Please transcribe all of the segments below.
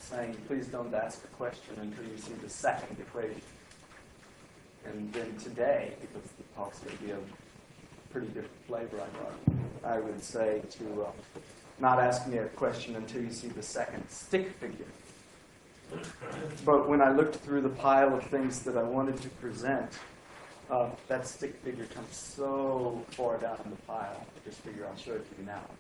saying, please don't ask a question until you see the second equation. And then today, because the talk's going to be a pretty different flavor, I would say to not ask me a question until you see the second stick figure. But when I looked through the pile of things that I wanted to present, that stick figure comes so far down the pile. I just figure I'll show it to you now.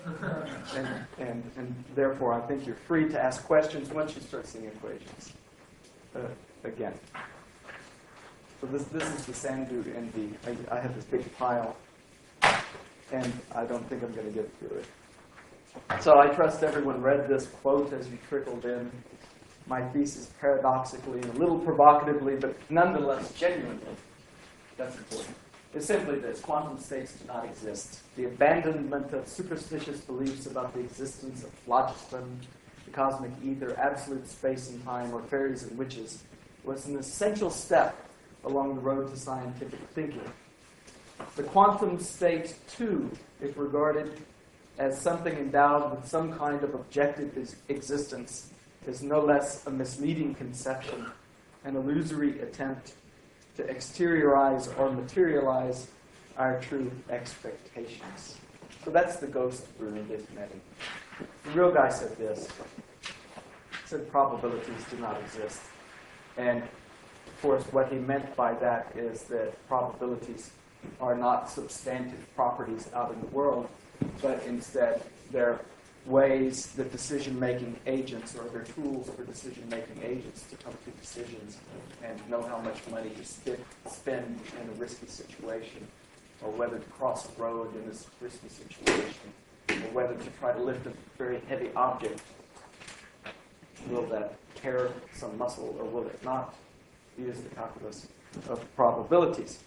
And therefore, I think you're free to ask questions once you start seeing equations. Again. So this is the Sandu NV. I have this big pile, and I don't think I'm going to get through it. So I trust everyone read this quote as you trickled in. My thesis paradoxically, a little provocatively, but nonetheless genuinely. That's important. It's simply this: quantum states do not exist. The abandonment of superstitious beliefs about the existence of phlogiston, the cosmic ether, absolute space and time, or fairies and witches was an essential step along the road to scientific thinking. The quantum state, too, if regarded as something endowed with some kind of objective existence, is no less a misleading conception, an illusory attempt to exteriorize or materialize our true expectations. So that's the ghost of Bruno Desmarais. The real guy said this. He said probabilities do not exist. And of course, what he meant by that is that probabilities are not substantive properties out in the world, but instead they're ways that decision-making agents, or they're tools for decision-making agents to come to decisions and know how much money to spend in a risky situation, or whether to cross a road in this risky situation, or whether to try to lift a very heavy object. Will that tear some muscle, or will it not? Use the calculus of probabilities.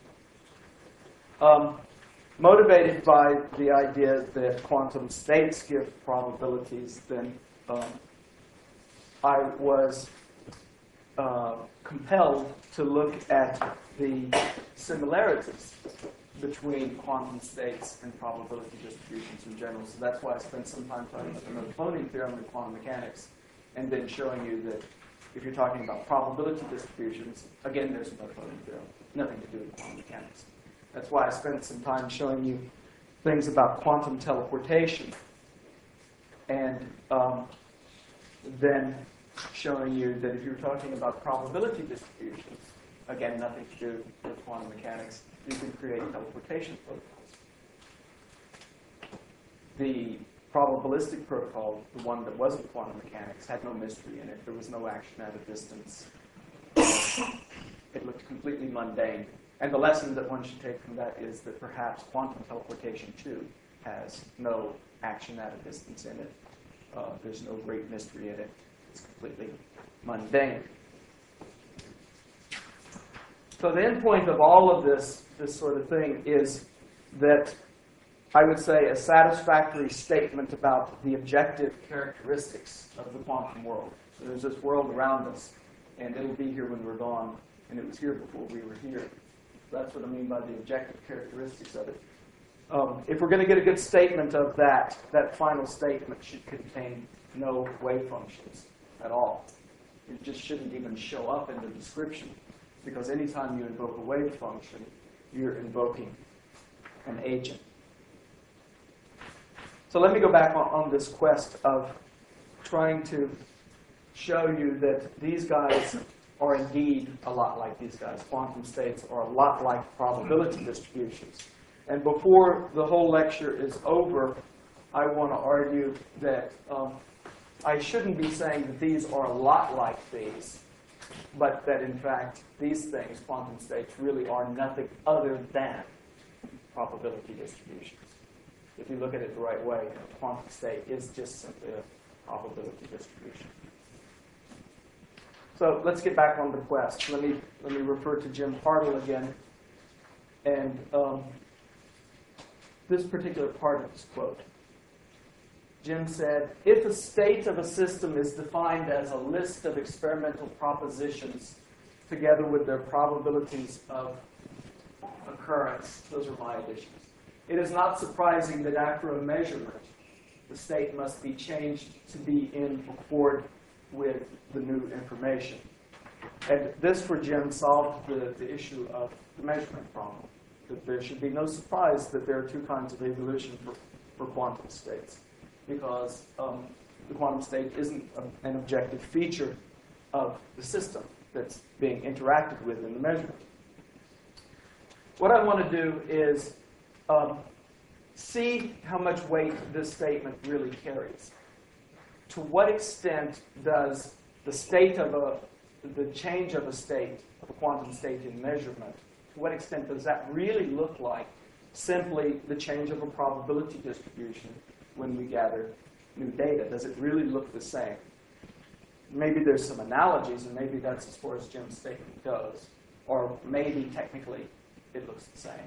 Motivated by the idea that quantum states give probabilities, then I was compelled to look at the similarities between quantum states and probability distributions in general. So that's why I spent some time talking about the no-cloning theorem in quantum mechanics, and then showing you that if you're talking about probability distributions, again, there's no no-cloning theorem, nothing to do with quantum mechanics. That's why I spent some time showing you things about quantum teleportation, and then showing you that if you're talking about probability distributions, again, nothing to do with quantum mechanics, you can create teleportation protocols. The probabilistic protocol, the one that wasn't quantum mechanics, had no mystery in it. There was no action at a distance. It looked completely mundane. And the lesson that one should take from that is that perhaps quantum teleportation, too, has no action at a distance in it. There's no great mystery in it. It's completely mundane. So the end point of all of this sort of thing is that I would say a satisfactory statement about the objective characteristics of the quantum world. So there's this world around us, and it'll be here when we're gone, and it was here before we were here. That's what I mean by the objective characteristics of it. If we're going to get a good statement of that, that final statement should contain no wave functions at all. It just shouldn't even show up in the description, because anytime you invoke a wave function, you're invoking an agent. So let me go back on this quest of trying to show you that these guys are indeed a lot like these guys. Quantum states are a lot like probability distributions. And before the whole lecture is over, I want to argue that I shouldn't be saying that these are a lot like these, but that in fact these things, quantum states, really are nothing other than probability distributions. If you look at it the right way, a quantum state is just simply a probability distribution. So let's get back on the quest. Let me refer to Jim Hartle again, and this particular part of this quote. Jim said, if a state of a system is defined as a list of experimental propositions together with their probabilities of occurrence, those are my additions, it is not surprising that after a measurement, the state must be changed to be in accord with the new information. And this, for Jim, solved the issue of the measurement problem. That there should be no surprise that there are two kinds of evolution for quantum states, because the quantum state isn't an objective feature of the system that's being interacted with in the measurement. What I want to do is see how much weight this statement really carries. To what extent does the state of the change of a state, of a quantum state in measurement, to what extent does that really look like simply the change of a probability distribution when we gather new data? Does it really look the same? Maybe there's some analogies, and maybe that's as far as Jim's statement goes. Or maybe technically it looks the same.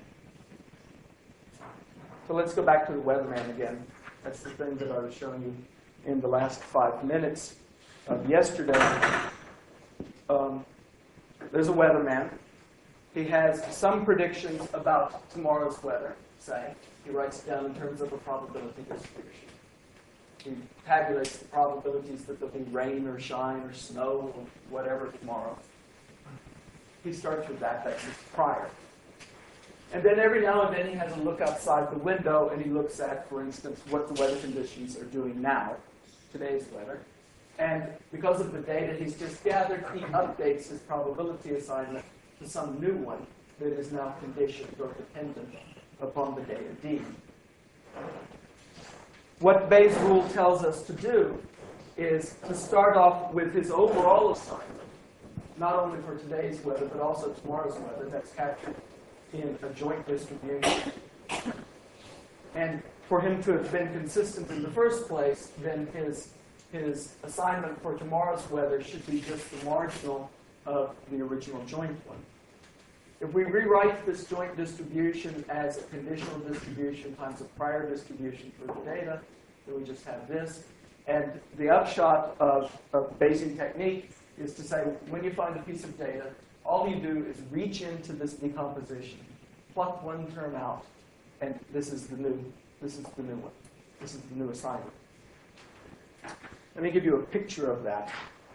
So let's go back to the weatherman again. That's the thing that I was showing you in the last 5 minutes of yesterday. There's a weatherman. He has some predictions about tomorrow's weather, say. He writes it down in terms of a probability distribution. He tabulates the probabilities that there'll be rain or shine or snow or whatever tomorrow. He starts with that. That's his prior. And then every now and then he has a look outside the window and he looks at, for instance, what the weather conditions are doing now, today's weather. And because of the data he's just gathered, he updates his probability assignment to some new one that is now conditioned or dependent upon the data D. What Bayes' rule tells us to do is to start off with his overall assignment, not only for today's weather, but also tomorrow's weather that's captured in a joint distribution. And for him to have been consistent in the first place, then his assignment for tomorrow's weather should be just the marginal of the original joint one. If we rewrite this joint distribution as a conditional distribution times a prior distribution for the data, then we just have this. And the upshot of Bayesian technique is to say, when you find a piece of data, all you do is reach into this decomposition, pluck one term out, and this is the new one. This is the new assignment. Let me give you a picture of that.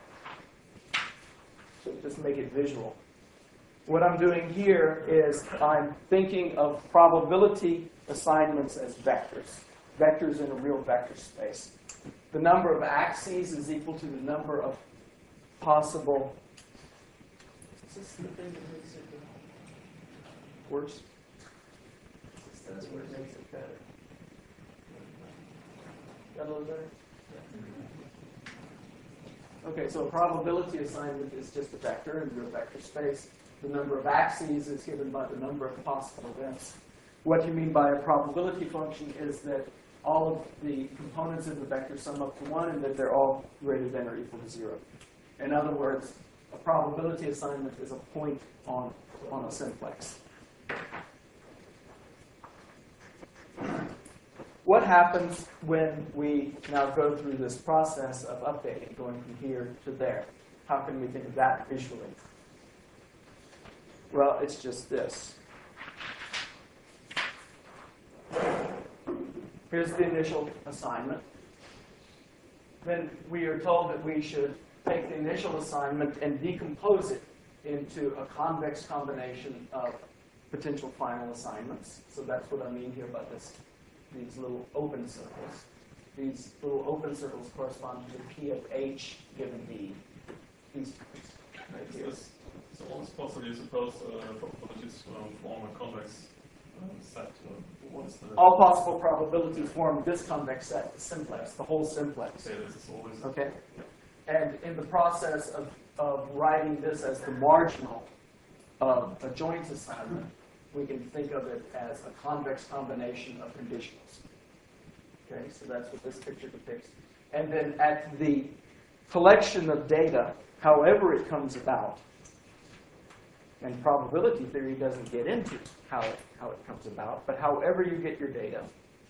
So just make it visual. What I'm doing here is I'm thinking of probability assignments as vectors. Vectors in a real vector space. The number of axes is equal to the number of possible. Is this the thing that makes it worse? That's where it makes it better. Got a little better? Okay, so a probability assignment is just a vector in real vector space. The number of axes is given by the number of possible events. What you mean by a probability function is that all of the components of the vector sum up to 1 and that they're all greater than or equal to 0. In other words, a probability assignment is a point on a simplex. What happens when we now go through this process of updating, going from here to there? How can we think of that visually? Well, it's just this. Here's the initial assignment. Then we are told that we should take the initial assignment and decompose it into a convex combination of potential final assignments. So that's what I mean here by these little open circles. These little open circles correspond to the P of H given D. These right here. So almost possibly suppose probabilities form a convex set. What's the all possible probabilities form this convex set, the simplex, the whole simplex. say this is always Okay? And in the process of writing this as the marginal of a joint assignment, we can think of it as a convex combination of conditionals. Okay, so that's what this picture depicts. And then at the collection of data, however it comes about, and probability theory doesn't get into how it comes about, but however you get your data,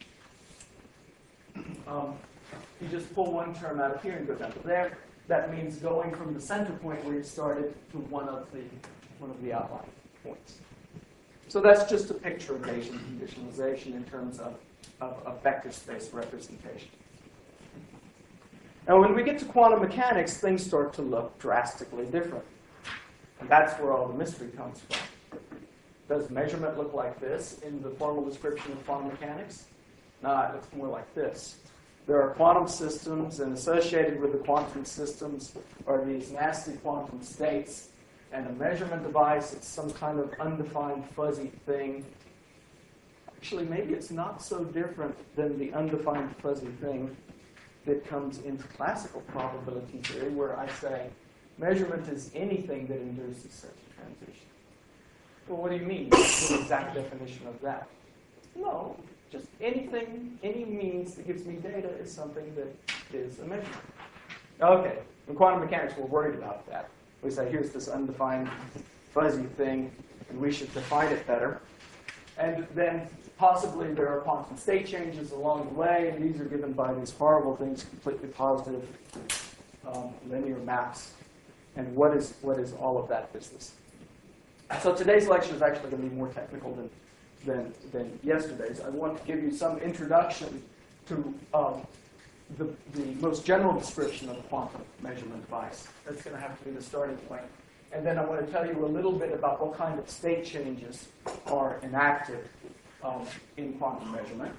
you just pull one term out of here and go down to there. That means going from the center point where you started to one of the outlying points. So that's just a picture of Bayesian conditionalization in terms of vector space representation. Now, when we get to quantum mechanics, things start to look drastically different. And that's where all the mystery comes from. Does measurement look like this in the formal description of quantum mechanics? No, it looks more like this. There are quantum systems, and associated with the quantum systems are these nasty quantum states. And a measurement device, it's some kind of undefined, fuzzy thing. Actually, maybe it's not so different than the undefined, fuzzy thing that comes into classical probability theory, where I say measurement is anything that induces such a transition. Well, what do you mean? What's the exact definition of that? No. Just anything, any means that gives me data is something that is a measurement. Okay, in quantum mechanics, we're worried about that. We say, here's this undefined, fuzzy thing, and we should define it better. And then possibly there are quantum state changes along the way, and these are given by these horrible things, completely positive linear maps. And what is all of that business? So today's lecture is actually going to be more technical than yesterday's. I want to give you some introduction to the most general description of a quantum measurement device. That's going to have to be the starting point. And then I want to tell you a little bit about what kind of state changes are enacted in quantum measurement.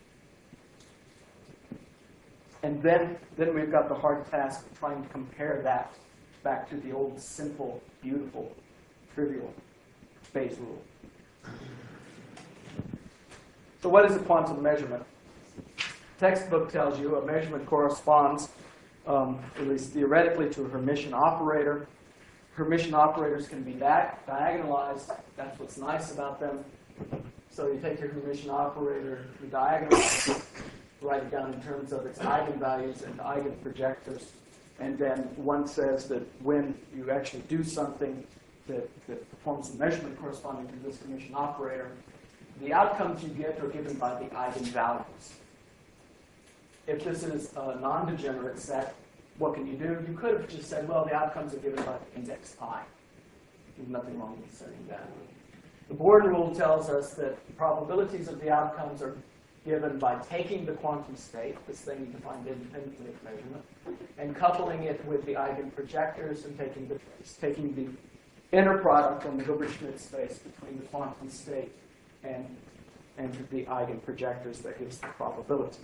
And then we've got the hard task of trying to compare that back to the old simple, beautiful, trivial Bayes rule. So what is a quantum measurement? Textbook tells you a measurement corresponds, at least theoretically, to a Hermitian operator. Hermitian operators can be diagonalized. That's what's nice about them. So you take your Hermitian operator, you diagonalize it, write it down in terms of its eigenvalues and eigenprojectors. And then one says that when you actually do something that performs a measurement corresponding to this Hermitian operator, the outcomes you get are given by the eigenvalues. If this is a non-degenerate set, what can you do? You could have just said, well, the outcomes are given by the index I. There's nothing wrong with saying that. The Born rule tells us that the probabilities of the outcomes are given by taking the quantum state, this thing you defined independently of measurement, and coupling it with the eigenprojectors and taking the inner product on the Hilbert-Schmidt space between the quantum state and the eigenprojectors that gives the probabilities.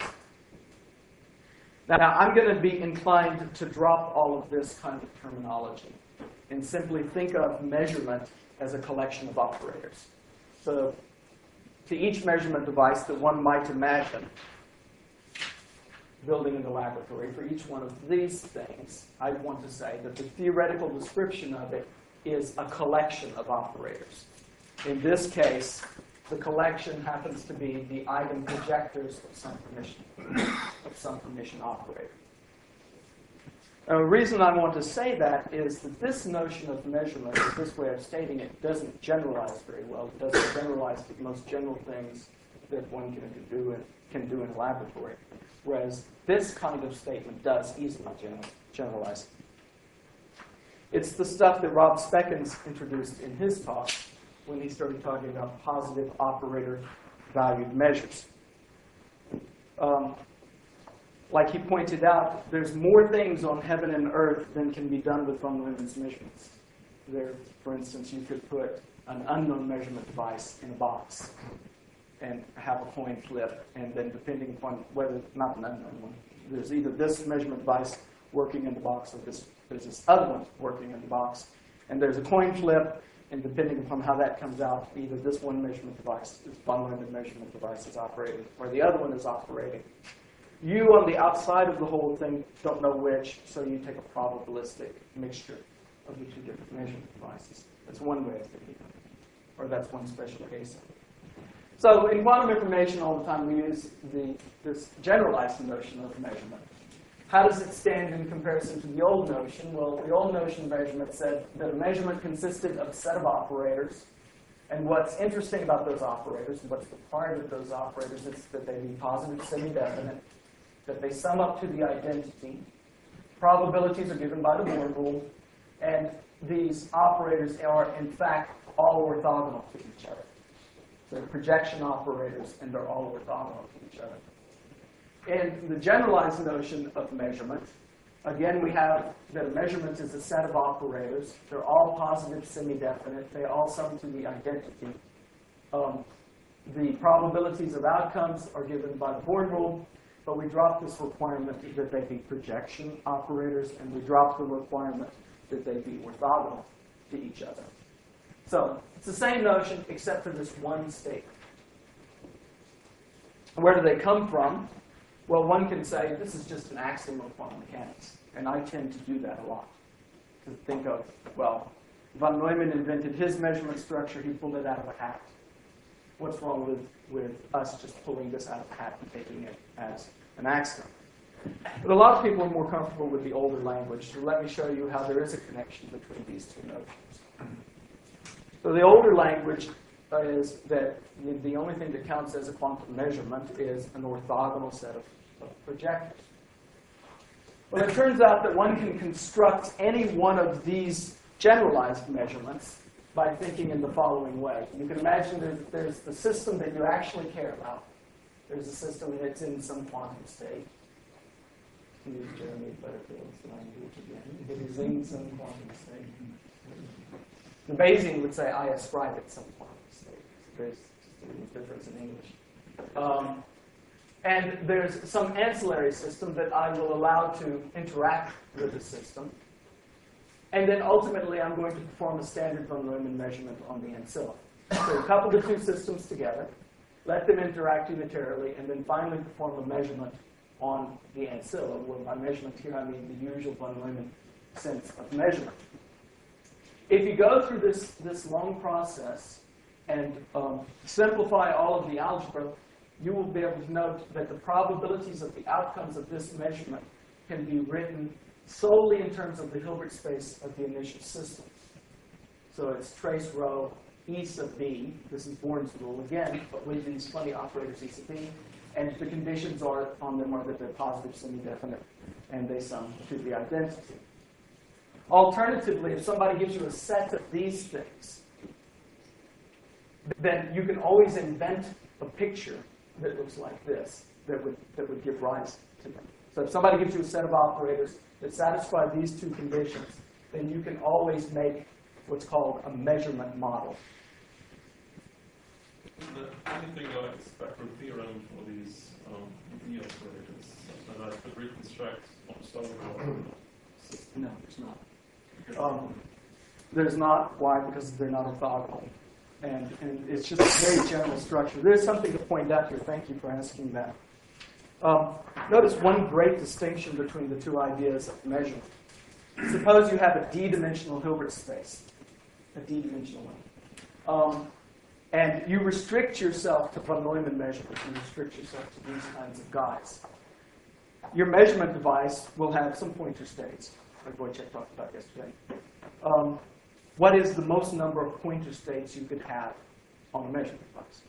Now, I'm going to be inclined to drop all of this kind of terminology and simply think of measurement as a collection of operators. So, to each measurement device that one might imagine building in the laboratory, for each one of these things, I want to say that the theoretical description of it is a collection of operators. In this case, the collection happens to be the eigenprojectors of some Hermitian operator. The reason I want to say that is that this notion of measurement, or this way of stating it, doesn't generalize very well. It doesn't generalize the most general things that one can do in a laboratory, whereas this kind of statement does easily generalize. It's the stuff that Rob Speckens introduced in his talk when he started talking about positive operator-valued measures. Like he pointed out, there's more things on heaven and earth than can be done with von Neumann's measurements. There, for instance, you could put an unknown measurement device in a box and have a coin flip, and then depending upon whether, not an unknown one, there's either this measurement device working in the box or there's this other one working in the box, and there's a coin flip, and depending upon how that comes out, either this one measurement device, this von Neumann measurement device is operating, or the other one is operating. You, on the outside of the whole thing, don't know which, so you take a probabilistic mixture of the two different measurement devices. That's one way of thinking of it, or that's one special case. So in quantum information, all the time we use this generalized notion of measurement. How does it stand in comparison to the old notion? Well, the old notion of measurement said that a measurement consisted of a set of operators. And what's interesting about those operators, and what's the part of those operators, is that they be positive semi-definite, that they sum up to the identity. Probabilities are given by the Born rule. And these operators are, in fact, all orthogonal to each other. They're projection operators, and they're all orthogonal to each other. And the generalized notion of measurement Again, we have that a measurement is a set of operators. They're all positive, semi-definite. They all sum to the identity. The probabilities of outcomes are given by the Born rule, but we drop this requirement that they be projection operators, and we drop the requirement that they be orthogonal to each other. So it's the same notion, except for this one statement. Where do they come from? Well, one can say this is just an axiom of quantum mechanics, and I tend to do that a lot. To think of, well, von Neumann invented his measurement structure, he pulled it out of a hat. What's wrong with us just pulling this out of a hat and taking it as an axiom? But a lot of people are more comfortable with the older language, so let me show you how there is a connection between these two notions. So the older language is that the only thing that counts as a quantum measurement is an orthogonal set of projectors. Well, it turns out that one can construct any one of these generalized measurements by thinking in the following way. You can imagine there's the system that you actually care about. There's a system that's in some quantum state. Use Jeremy Butterfield's language again. It is in some quantum state. The Bayesian would say, I ascribe it some quantum state. There's a difference in English. And there's some ancillary system that I will allow to interact with the system. And then ultimately, I'm going to perform a standard von Neumann measurement on the ancilla. So couple the two systems together, let them interact unitarily, and then finally perform a measurement on the ancilla. Well, by measurement here, I mean the usual von Neumann sense of measurement. If you go through this long process and simplify all of the algebra, you will be able to note that the probabilities of the outcomes of this measurement can be written solely in terms of the Hilbert space of the initial system. So it's trace row E sub B. This is Born's rule again, but with these funny operators E sub B. And the conditions on them are that they're positive, semi-definite, and they sum to the identity. Alternatively, if somebody gives you a set of these things, then you can always invent a picture that looks like this that would give rise to them. So if somebody gives you a set of operators that satisfy these two conditions, then you can always make what's called a measurement model. The only thing I expect from theorem for these D operators, such that I could reconstruct orthogonal systems. No, there's not. There's not. Why? Because they're not orthogonal. And it's just a very general structure. There's something to point out here. Thank you for asking that. Notice one great distinction between the two ideas of measurement. Suppose you have a d-dimensional Hilbert space, a d-dimensional one. And you restrict yourself to von Neumann measurements. You restrict yourself to these kinds of guys. Your measurement device will have some pointer states, like Wojciech talked about yesterday. What is the most number of pointer states you could have on a measurement device?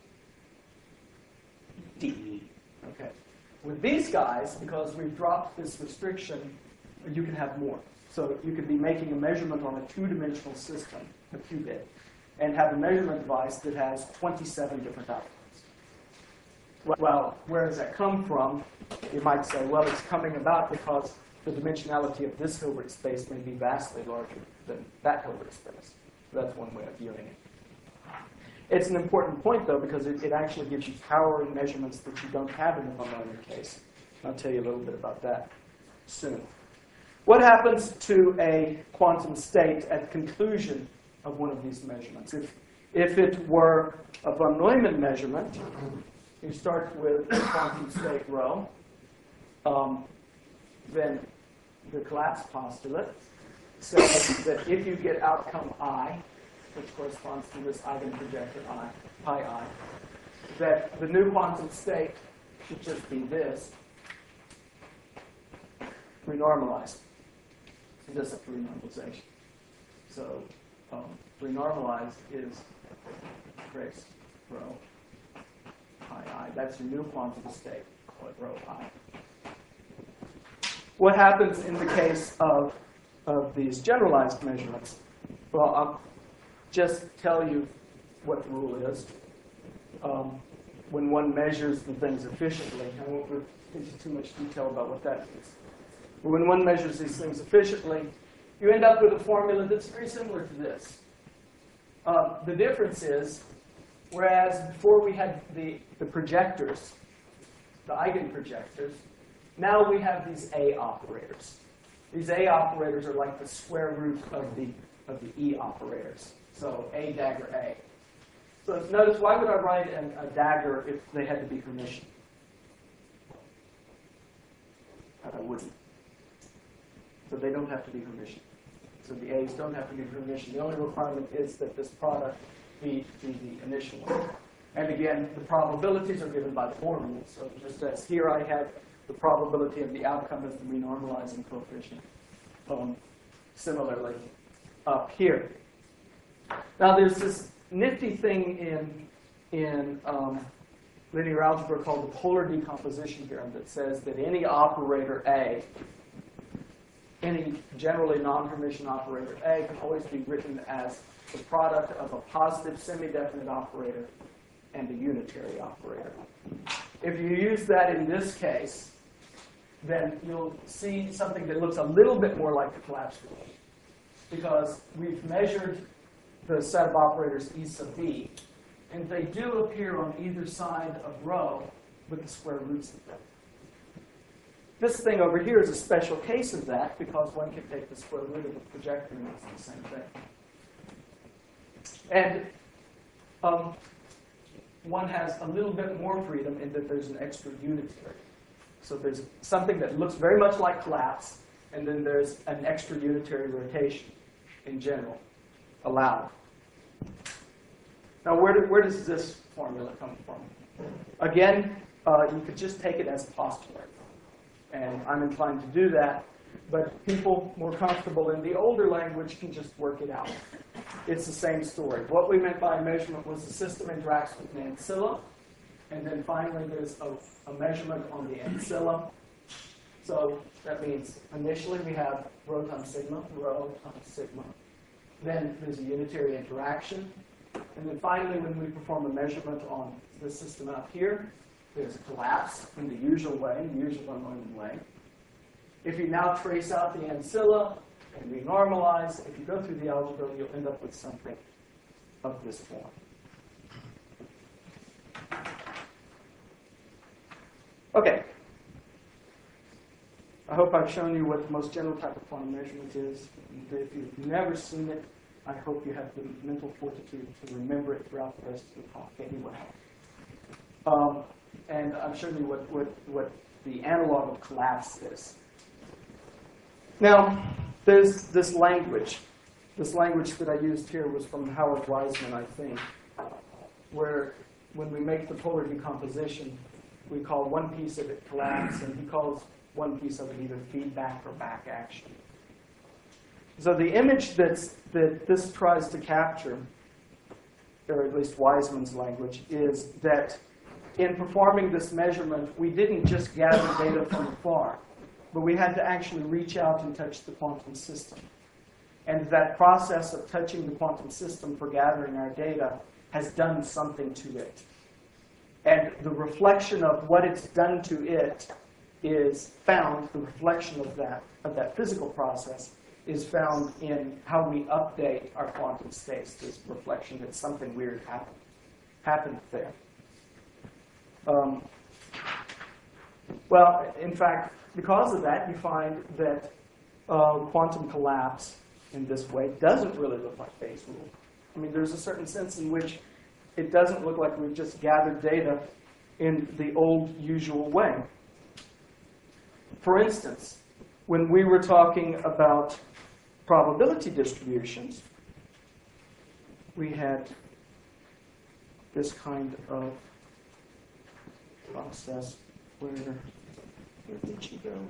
D. Okay. With these guys, because we've dropped this restriction, you can have more. So you could be making a measurement on a two-dimensional system, a qubit, and have a measurement device that has 27 different outcomes. Well, where does that come from? You might say, well, it's coming about because the dimensionality of this Hilbert space may be vastly larger than that Hilbert space. So that's one way of viewing it. It's an important point, though, because it actually gives you power in measurements that you don't have in the von Neumann case. I'll tell you a little bit about that soon. What happens to a quantum state at the conclusion of one of these measurements? If it were a von Neumann measurement, you start with a quantum state rho. Then the collapse postulate says that if you get outcome I, which corresponds to this eigenprojector I, pi I, that the new quantum state should just be this, renormalized. So this is a renormalization. So renormalized is trace rho pi I. That's your new quantum state, call it rho I. What happens in the case of these generalized measurements? Well, I'll just tell you what the rule is. When one measures the things efficiently, I won't go into too much detail about what that means. When one measures these things efficiently, you end up with a formula that's very similar to this. The difference is, whereas before we had the projectors, the eigenprojectors, now we have these A operators. These A operators are like the square root of the E operators. So A dagger A. So notice, why would I write a dagger if they had to be Hermitian? I wouldn't. So they don't have to be Hermitian. So the A's don't have to be Hermitian. The only requirement is that this product be the initial one. And again, the probabilities are given by the formula. So just as here I have the probability of the outcome as the renormalizing coefficient. Similarly, up here. Now there's this nifty thing in linear algebra called the polar decomposition theorem that says that any operator A, any generally non-Hermitian operator A, can always be written as the product of a positive semi-definite operator and a unitary operator. If you use that in this case, then you'll see something that looks a little bit more like the collapse rule, because we've measured the set of operators E sub B, and they do appear on either side of rho with the square roots of them. This thing over here is a special case of that, because one can take the square root of the projector and it's the same thing. And one has a little bit more freedom in that there's an extra unitary. So there's something that looks very much like collapse, and then there's an extra unitary rotation in general allowed. Now, where does this formula come from? Again, you could just take it as a postulate, and I'm inclined to do that, but people more comfortable in the older language can just work it out. It's the same story. What we meant by measurement was the system interacts with an ancilla, and then finally there's a measurement on the ancilla. So that means initially we have rho times sigma. Then there's a unitary interaction. And then finally, when we perform a measurement on the system out here, there's a collapse in the usual way, the usual unlimited way. If you now trace out the ancilla and renormalize, if you go through the algebra, you'll end up with something of this form. Okay. I hope I've shown you what the most general type of quantum measurement is. If you've never seen it, I hope you have the mental fortitude to remember it throughout the rest of the talk anyway. And I'm showing you what the analog of collapse is. Now, there's this language. This language that I used here was from Howard Wiseman, I think, where when we make the polar decomposition, we call one piece of it collapse, and he calls one piece of it either feedback or back action. So the image that this tries to capture, or at least Wiseman's language, is that in performing this measurement, we didn't just gather data from afar, but we had to actually reach out and touch the quantum system. And that process of touching the quantum system for gathering our data has done something to it. And the reflection of what it's done to it is found, the reflection of that physical process is found in how we update our quantum states, this reflection that something weird happened there. Well, in fact, because of that, you find that quantum collapse in this way doesn't really look like phase rule. I mean, there's a certain sense in which it doesn't look like we've just gathered data in the old usual way. For instance, when we were talking about probability distributions, we had this kind of process where did she go?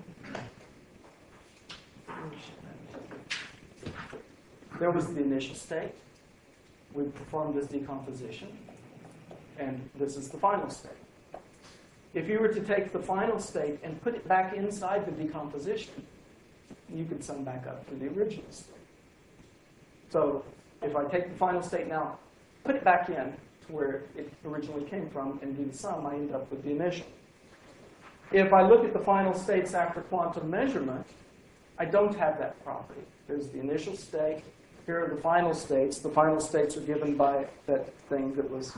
There was the initial state. We performed this decomposition, and this is the final state. If you were to take the final state and put it back inside the decomposition, you could sum back up to the original state. So if I take the final state now, put it back in to where it originally came from, and do the sum, I end up with the initial. If I look at the final states after quantum measurement, I don't have that property. There's the initial state. Here are the final states. The final states are given by that thing that was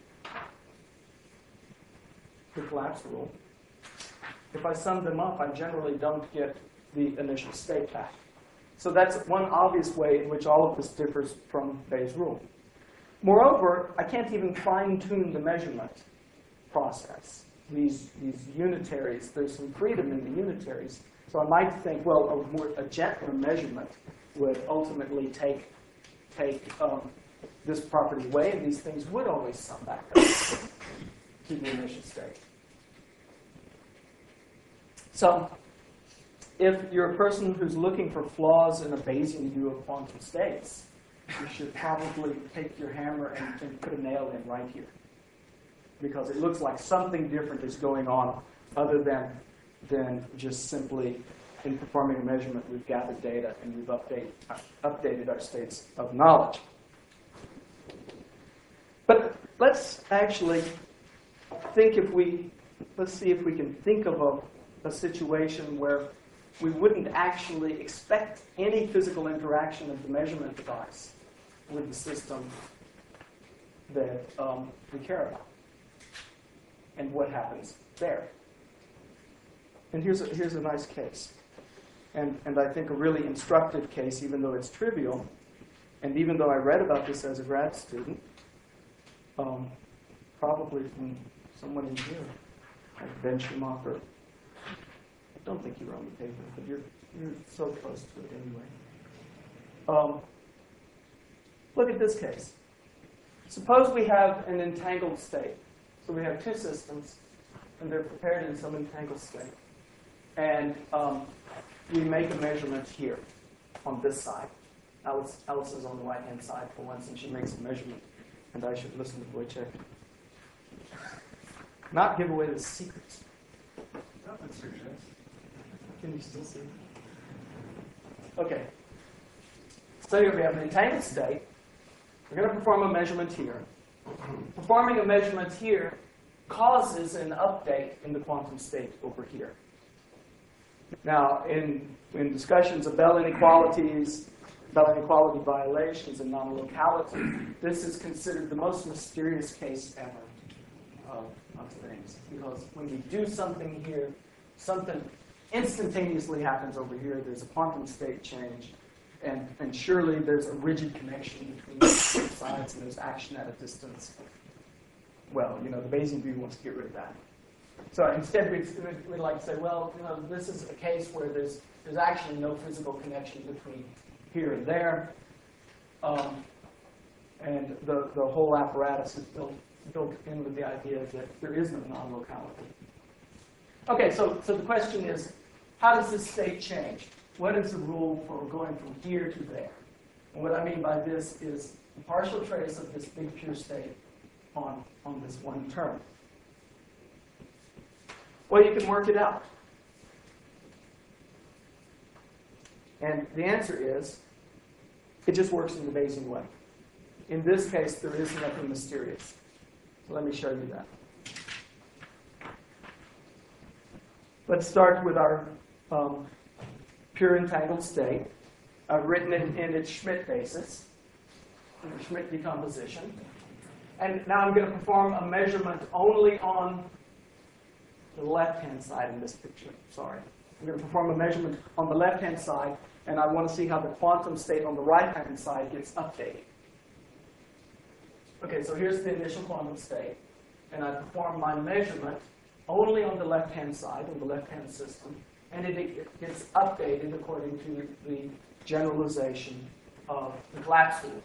the collapse rule. If I sum them up, I generally don't get the initial state back. So that's one obvious way in which all of this differs from Bayes' rule. Moreover, I can't even fine-tune the measurement process. These unitaries, there's some freedom in the unitaries. So I might think, well, a gentler measurement would ultimately take this property away, and these things would always sum back up to the initial state. So if you're a person who's looking for flaws in a Bayesian view of quantum states, you should probably take your hammer and put a nail in right here, because it looks like something different is going on other than just simply in performing a measurement, we've gathered data and we've updated our states of knowledge. But let's actually let's see if we can think of a situation where we wouldn't actually expect any physical interaction of the measurement device with the system that we care about, and what happens there. And here's a nice case, and I think a really instructive case, even though it's trivial, and even though I read about this as a grad student, probably from someone in here, like Ben Schumacher. I don't think you wrote the paper, but you're so close to it anyway. Look at this case. Suppose we have an entangled state. So we have two systems, and they're prepared in some entangled state. And we make a measurement here on this side. Alice is on the right-hand side for once, and she makes a measurement. And I should listen to Wojciech. Not give away the secrets. Can you still see? Okay. So here we have an entangled state. We're going to perform a measurement here. Performing a measurement here causes an update in the quantum state over here. Now, in discussions of Bell inequalities, Bell inequality violations, and non-locality, this is considered the most mysterious case ever of things. Because when you do something here, something instantaneously happens over here. There's a quantum state change. And surely there's a rigid connection between the sides, and there's action at a distance. Well, the Bayesian view wants to get rid of that. So instead, we'd like to say, well, this is a case where there's actually no physical connection between here and there, and the whole apparatus is built in with the idea that there is no non-locality. Okay, so the question is, how does this state change? What is the rule for going from here to there? And what I mean by this is the partial trace of this big pure state on this one term. Well, you can work it out. And the answer is, it just works in the Bayesian way. In this case, there is nothing mysterious. So let me show you that. Let's start with our pure entangled state. I've written it in its Schmidt basis, in the Schmidt decomposition. And now I'm going to perform a measurement only on the left-hand side in this picture. Sorry. I'm going to perform a measurement on the left-hand side, and I want to see how the quantum state on the right-hand side gets updated. Okay, so here's the initial quantum state, and I perform my measurement only on the left-hand side, on the left-hand system, and it gets updated according to the generalization of the collapse rule.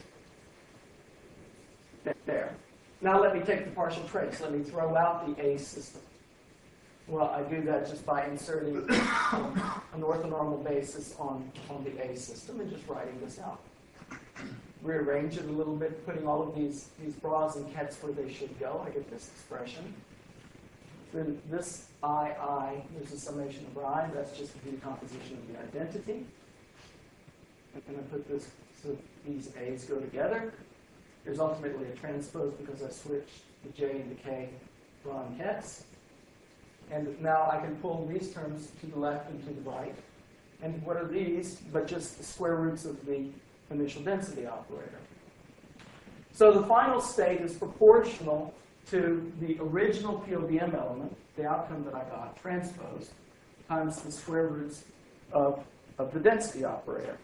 There. Now let me take the partial trace. Let me throw out the A system. Well, I do that just by inserting an orthonormal basis on the A system and just writing this out. Rearrange it a little bit, putting all of these bras and kets where they should go. I get this expression. Then this I, there's a summation of I. That's just the decomposition of the identity. And I put this, so these A's go together. There's ultimately a transpose because I switched the J and the K bra and kets. And now I can pull these terms to the left and to the right. And what are these but just the square roots of the initial density operator? So the final state is proportional to the original POVM element, the outcome that I got, transposed, times the square roots of the density operator.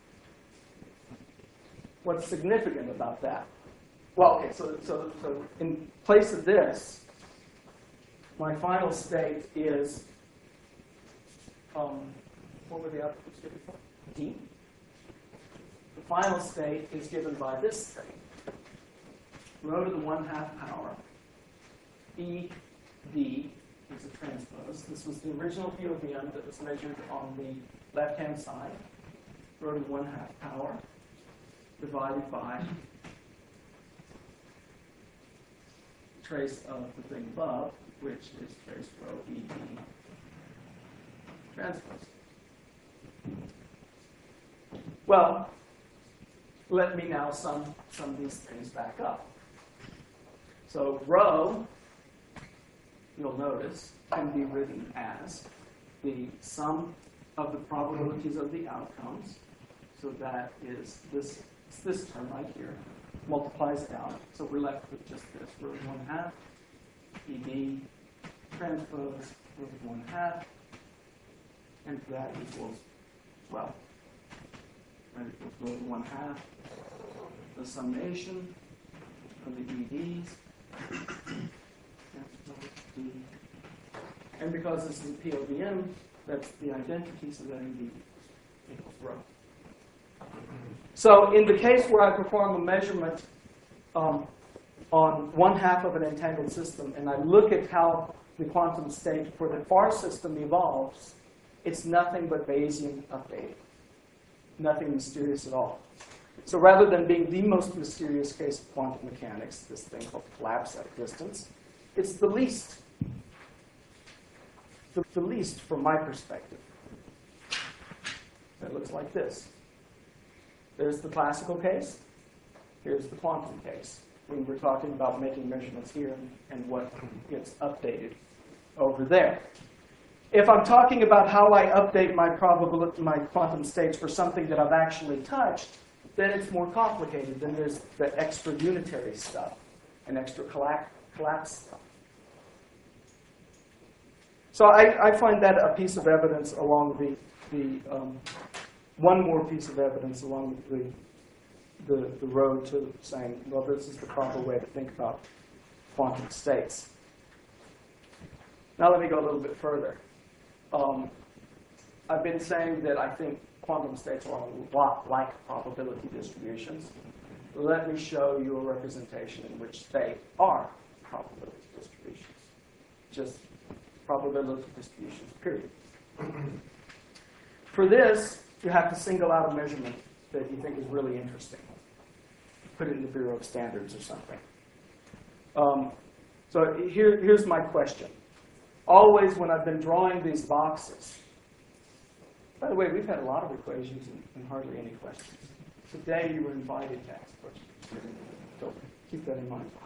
What's significant about that? Well, okay, so in place of this, my final state is, what were the outputs given for? D. The final state is given by this state. Rho to the 1/2 power. E D is a transpose. This was the original POVM that was measured on the left-hand side. Rho to the 1/2 power divided by trace of the thing above, which is trace rho E D transpose. Well, let me now sum these things back up. So rho, you'll notice, can be written as the sum of the probabilities of the outcomes. So that is this term right here, multiplies out. So we're left with just this, rho to 1/2, ED transpose rho to 1/2, and that equals, well, that equals rho to 1/2, the summation of the EDs, and because this is a POVM, that's the identity, so that ED equals rho. So in the case where I perform a measurement on 1/2 of an entangled system, and I look at how the quantum state for the far system evolves, it's nothing but Bayesian updating. Nothing mysterious at all. So rather than being the most mysterious case of quantum mechanics, this thing called collapse at distance, it's the least. The least from my perspective. It looks like this. There's the classical case. Here's the quantum case. When we're talking about making measurements here and what gets updated over there. If I'm talking about how I update my quantum states for something that I've actually touched, then it's more complicated. Then there's the extra unitary stuff and extra collapse stuff. So I find that a piece of evidence along one more piece of evidence along the road to saying, well, this is the proper way to think about quantum states. Now let me go a little bit further. I've been saying that I think quantum states are a lot like probability distributions. Let me show you a representation in which they are probability distributions. Just probability distributions, period. For this, you have to single out a measurement that you think is really interesting. Put it in the Bureau of Standards or something. So here's my question. Always when I've been drawing these boxes, by the way, we've had a lot of equations and hardly any questions. Today you were invited to ask questions. So keep that in mind.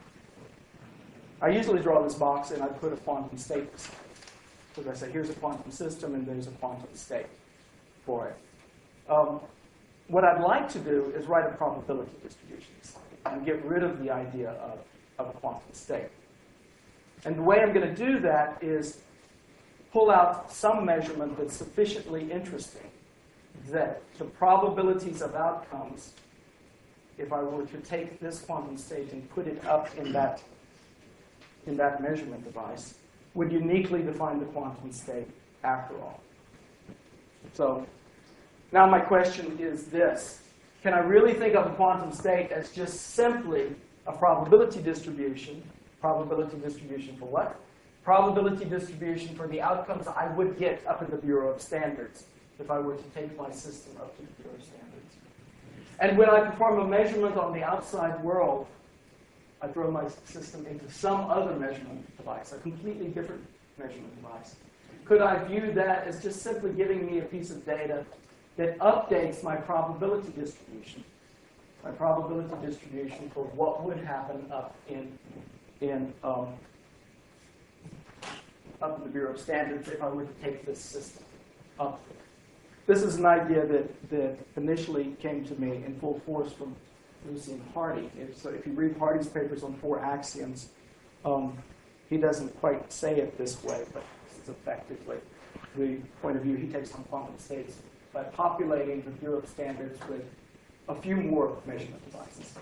I usually draw this box and I put a quantum state beside it. So I say, here's a quantum system and there's a quantum state for it. What I'd like to do is write a probability distribution and get rid of the idea of a quantum state. And the way I'm going to do that is pull out some measurement that's sufficiently interesting that the probabilities of outcomes, if I were to take this quantum state and put it up in that measurement device, would uniquely define the quantum state after all. So now my question is this. Can I really think of a quantum state as just simply a probability distribution? Probability distribution for what? Probability distribution for the outcomes I would get up in the Bureau of Standards if I were to take my system up to the Bureau of Standards. And when I perform a measurement on the outside world, I throw my system into some other measurement device, a completely different measurement device. Could I view that as just simply giving me a piece of data that updates my probability distribution? My probability distribution for what would happen up up in the Bureau of Standards if I were to take this system up there. This is an idea that initially came to me in full force from Lucian Hardy. So if you read Hardy's papers on 4 axioms, he doesn't quite say it this way, but this is effectively the point of view he takes on quantum states by populating the Bureau of Standards with a few more measurement devices.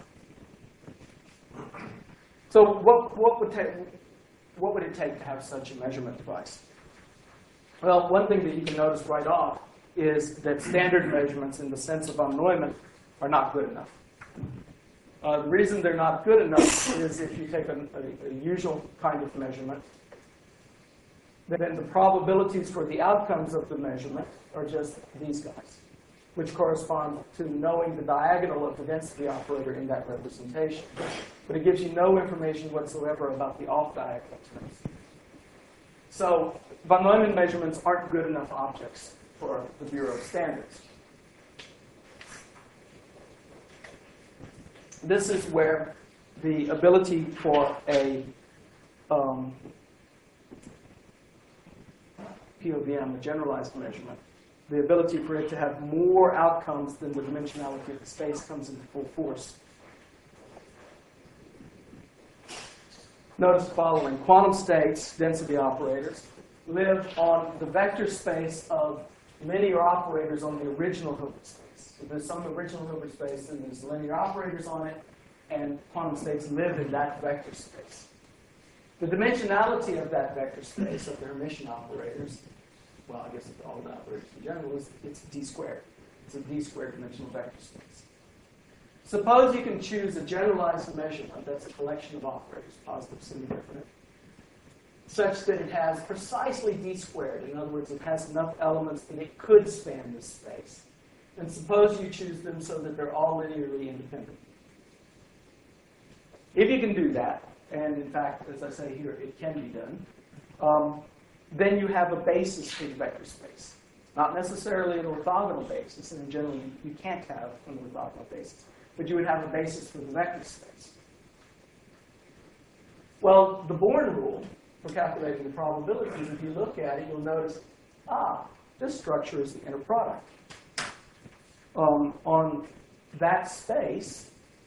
So what would it take to have such a measurement device? Well, one thing that you can notice right off is that standard measurements in the sense of von Neumann are not good enough. The reason they're not good enough is if you take a usual kind of measurement, then the probabilities for the outcomes of the measurement are just these guys, which correspond to knowing the diagonal of the density operator in that representation. But it gives you no information whatsoever about the off-diagonal terms. So von Neumann measurements aren't good enough objects for the Bureau of Standards. This is where the ability for a POVM, a generalized measurement, the ability for it to have more outcomes than the dimensionality of the space comes into full force. Notice the following. Quantum states, density operators, live on the vector space of linear operators on the original Hilbert space. So there's some original Hilbert space, and there's linear operators on it, and quantum states live in that vector space. The dimensionality of that vector space, of the Hermitian operators, well, I guess of all the operators in general, is it's d squared. It's a d squared dimensional vector space. Suppose you can choose a generalized measurement, that's a collection of operators, positive, semi-definite, such that it has precisely d squared. In other words, it has enough elements that it could span this space. And suppose you choose them so that they're all linearly independent. If you can do that, and in fact, as I say here, it can be done, then you have a basis for the vector space. Not necessarily an orthogonal basis, and generally you can't have an orthogonal basis, but you would have a basis for the vector space. Well, the Born rule for calculating the probabilities, if you look at it, you'll notice, this structure is the inner product. On that space,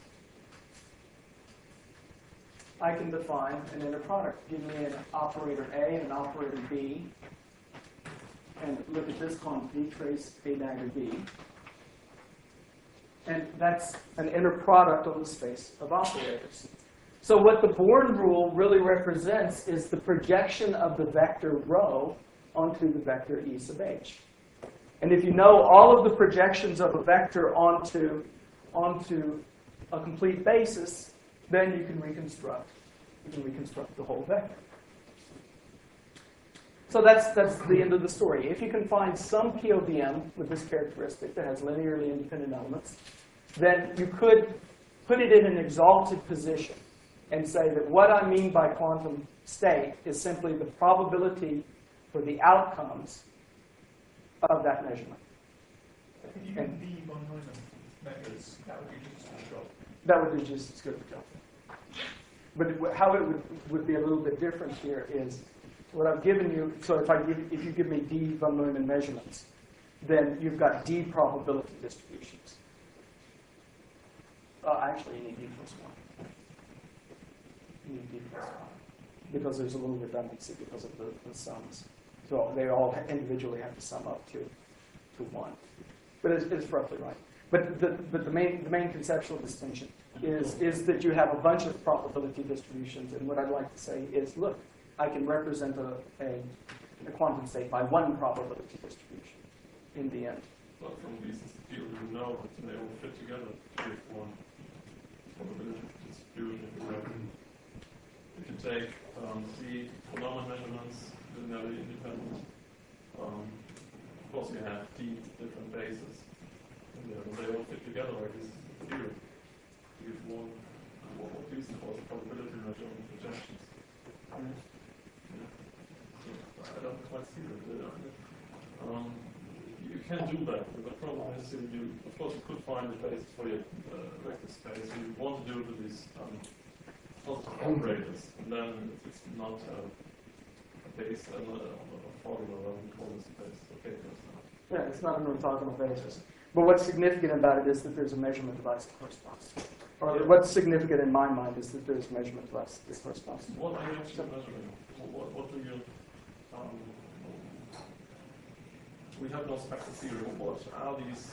I can define an inner product. Give me an operator A and an operator B, and look at this quantity, trace A dagger B. And that's an inner product on the space of operators. So what the Born rule really represents is the projection of the vector rho onto the vector E sub h. And if you know all of the projections of a vector onto a complete basis, then you can reconstruct the whole vector. So that's the end of the story. If you can find some POVM with this characteristic that has linearly independent elements, then you could put it in an exalted position and say that what I mean by quantum state is simply the probability for the outcomes of that measurement. If you get the von Neumann methods, that would be just as good. That would be just as good a job. But how it would be a little bit different here is what I've given you. So if you give me d von Neumann measurements, then you've got d probability distributions. Actually, you need d plus 1. You need d plus 1 because there's a little redundancy because of the sums. So they all individually have to sum up to 1. But it's roughly right. But the main conceptual distinction is that you have a bunch of probability distributions. And what I'd like to say is, look, I can represent a quantum state by one probability distribution in the end. But from these fields, you know that they all fit together to give one probability distribution. If you take the Neumann measurements, linearly independent, of course you have d different bases. And they all fit together like this theory. You give one, what used for the probability measure on projections. So I don't quite see that. You can do that, but the problem is you, of course, you could find a basis for your vector space. You want to do it with these positive operators, and then it's not a based on a formula rather than coordinates based. Okay, that's not. Yeah, it's not an orthogonal basis. But what's significant about it is that there's a measurement device that corresponds. Or what's significant in my mind is that there's a measurement device that corresponds. What are you actually measuring? What do you? We have no spectral theory. What are these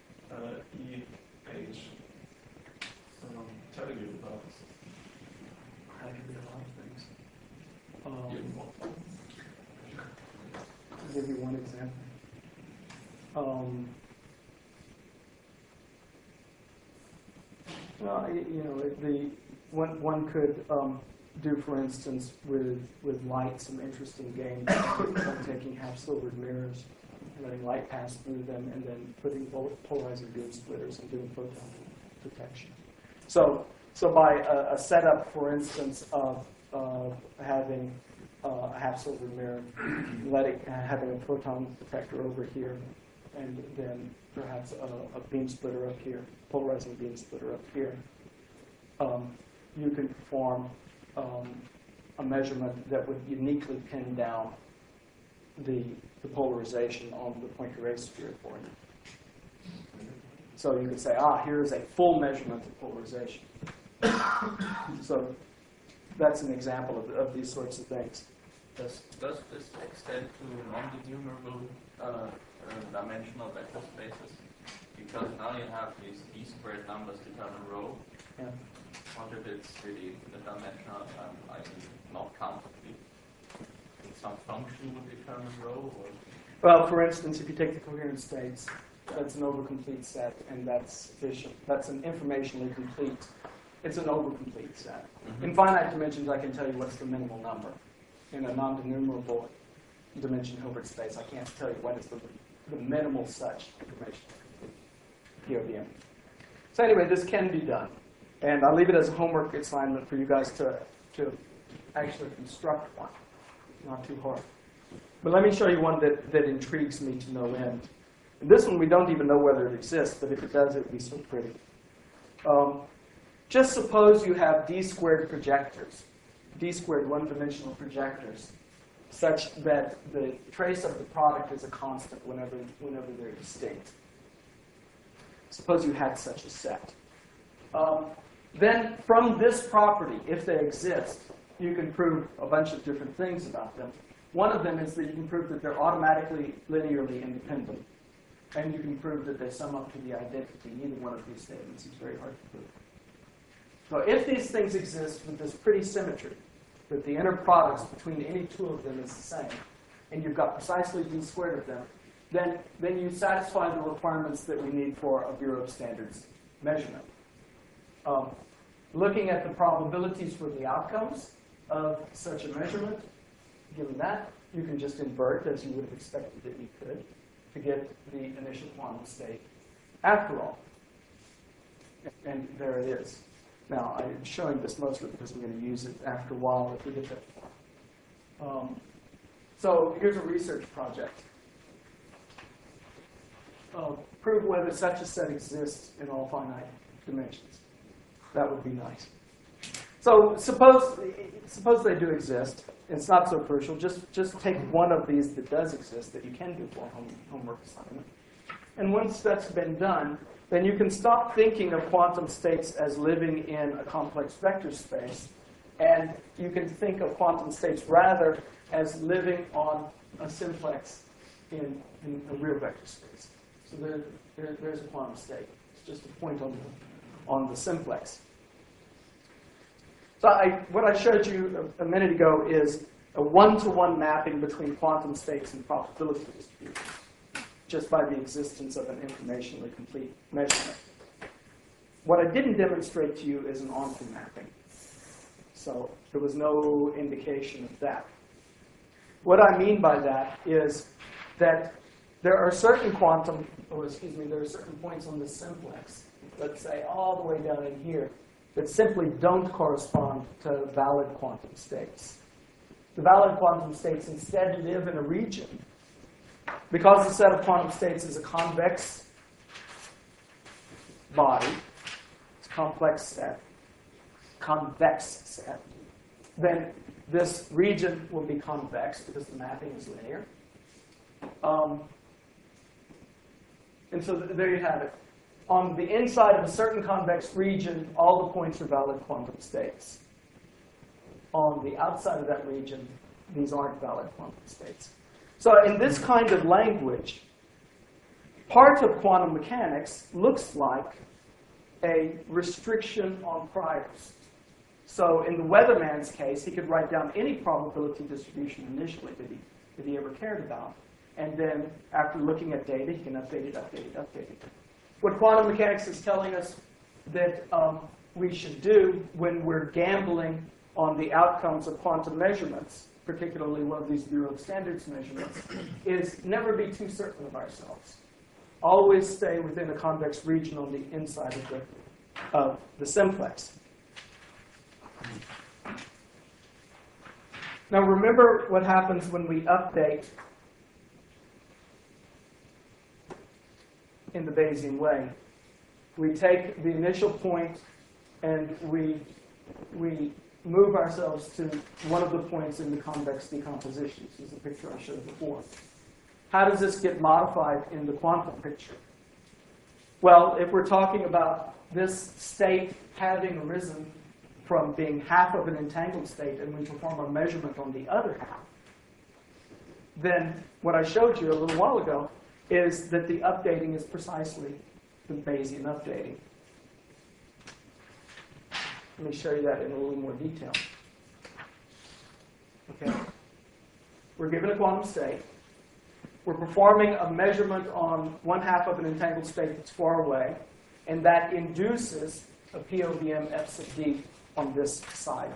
EH telling you about? I can do a lot of things. I'll give you one example. Well, you know, one could do, for instance, with light, some interesting games, like taking half-silvered mirrors and letting light pass through them, and then putting polarizing beam splitters and doing photon detection. So by a setup, for instance, of having a half-silvered mirror, having a photon detector over here, and then perhaps a beam splitter up here, polarizing beam splitter up here, you can perform a measurement that would uniquely pin down the polarization on the Poincare sphere for you. So you could say, here's a full measurement of polarization. So that's an example of these sorts of things. Does this extend to non-enumerable dimensional vector spaces? Because now you have these d-squared numbers determine rho. Yeah. What if it's really infinite dimensional and I can not count it? Some function would determine rho? Or? Well, for instance, if you take the coherent states, that's an overcomplete set, and that's sufficient. That's an informationally complete. It's an overcomplete set. Mm-hmm. In finite dimensions, I can tell you what's the minimal number. In a non-denumerable dimension Hilbert space, I can't tell you what is the minimal such information. POVM. So anyway, this can be done. And I'll leave it as a homework assignment for you guys to actually construct one. Not too hard. But let me show you one that intrigues me to no end. And this one, we don't even know whether it exists, but if it does, it would be so pretty. Just suppose you have d-squared projectors, d-squared one-dimensional projectors, such that the trace of the product is a constant whenever they're distinct. Suppose you had such a set. Then from this property, if they exist, you can prove a bunch of different things about them. One of them is that you can prove that they're automatically linearly independent. And you can prove that they sum up to the identity. Neither one of these statements is very hard to prove. So if these things exist with this pretty symmetry, that the inner products between any two of them is the same, and you've got precisely d-squared of them, then you satisfy the requirements that we need for a Bureau of Standards measurement. Looking at the probabilities for the outcomes of such a measurement, given that, you can just invert, as you would have expected that you could, to get the initial quantum state after all. And there it is. Now, I'm showing this mostly because I'm going to use it after a while if we get that far. So here's a research project. Prove whether such a set exists in all finite dimensions. That would be nice. So suppose they do exist. It's not so crucial. Just take one of these that does exist that you can do for a homework assignment. And once that's been done, then you can stop thinking of quantum states as living in a complex vector space, and you can think of quantum states rather as living on a simplex in a real vector space. So there's a quantum state. It's just a point on the simplex. So what I showed you a minute ago is a one-to-one mapping between quantum states and probability distributions, just by the existence of an informationally complete measurement. What I didn't demonstrate to you is an onto mapping. So there was no indication of that. What I mean by that is that there are certain there are certain points on the simplex, let's say all the way down in here, that simply don't correspond to valid quantum states. The valid quantum states instead live in a region. Because the set of quantum states is a convex body, it's a convex set, then this region will be convex because the mapping is linear. And so there you have it. On the inside of a certain convex region, all the points are valid quantum states. On the outside of that region, these aren't valid quantum states. So in this kind of language, part of quantum mechanics looks like a restriction on priors. So in the weatherman's case, he could write down any probability distribution initially that he ever cared about. And then after looking at data, he can update it, update it, update it. What quantum mechanics is telling us that we should do when we're gambling on the outcomes of quantum measurements, particularly one of these Bureau of Standards measurements, is never be too certain of ourselves. Always stay within a convex region on the inside of the simplex. Now remember what happens when we update in the Bayesian way. We take the initial point and we move ourselves to one of the points in the convex decomposition. This is the picture I showed before. How does this get modified in the quantum picture? Well, if we're talking about this state having arisen from being half of an entangled state and we perform a measurement on the other half, then what I showed you a little while ago is that the updating is precisely the Bayesian updating. Let me show you that in a little more detail. Okay. We're given a quantum state. We're performing a measurement on one half of an entangled state that's far away, and that induces a POVM F sub D on this side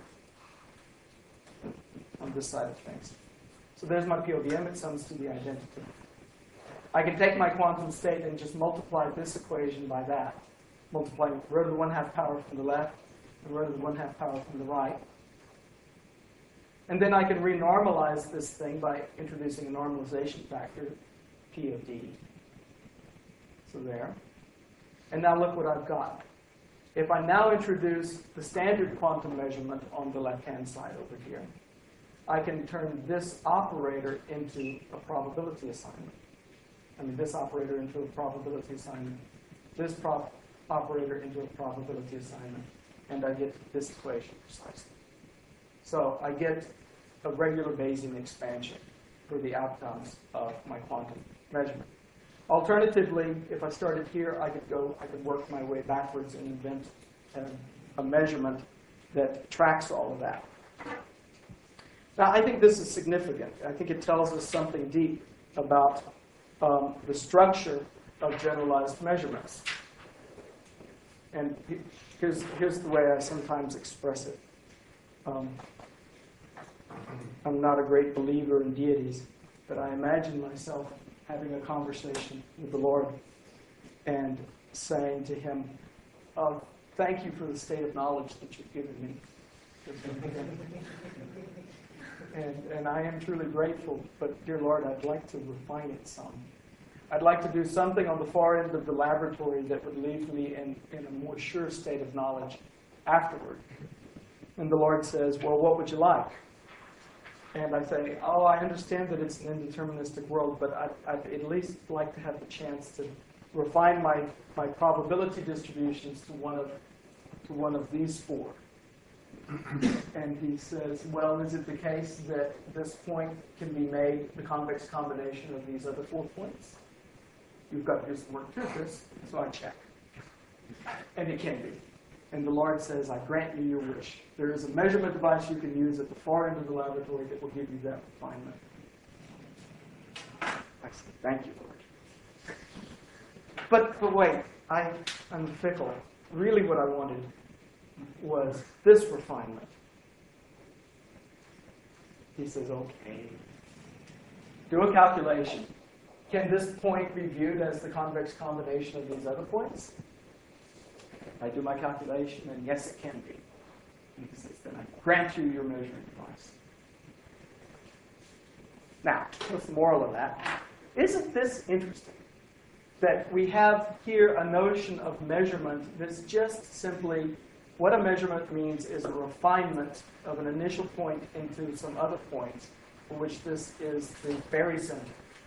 of things. So there's my POVM. It sums to the identity. I can take my quantum state and just multiply this equation by that, multiplying rho to the 1/2 power from the left and rho to the 1/2 power from the right. And then I can renormalize this thing by introducing a normalization factor, P of D. So there. And now look what I've got. If I now introduce the standard quantum measurement on the left-hand side over here, I can turn this operator into a probability assignment. I mean, this operator into a probability assignment, this operator into a probability assignment, and I get this equation precisely. So I get a regular Bayesian expansion for the outcomes of my quantum measurement. Alternatively, if I started here, I could work my way backwards and invent a measurement that tracks all of that. Now, I think this is significant. I think it tells us something deep about the structure of generalized measurements. And here's the way I sometimes express it. I'm not a great believer in deities, but I imagine myself having a conversation with the Lord and saying to him, thank you for the state of knowledge that you've given me. And I am truly grateful, but dear Lord, I'd like to refine it some. I'd like to do something on the far end of the laboratory that would leave me in a more sure state of knowledge afterward. And the Lord says, well, what would you like? And I say, I understand that it's an indeterministic world, but I'd at least like to have the chance to refine my probability distributions to one of these four. And he says, well, is it the case that this point can be made the convex combination of these other 4 points? You've got to do some work to this, so I check. And it can be. And the Lord says, I grant you your wish. There is a measurement device you can use at the far end of the laboratory that will give you that refinement. I said, thank you, Lord. But wait, I'm fickle. Really what I wanted was this refinement. He says, okay. Do a calculation. Can this point be viewed as the convex combination of these other points? I do my calculation, and yes, it can be. And he says, then I grant you your measuring device. Now, what's the moral of that? Isn't this interesting? That we have here a notion of measurement that's just simply What a measurement means is a refinement of an initial point into some other points, for which this is the barycenter.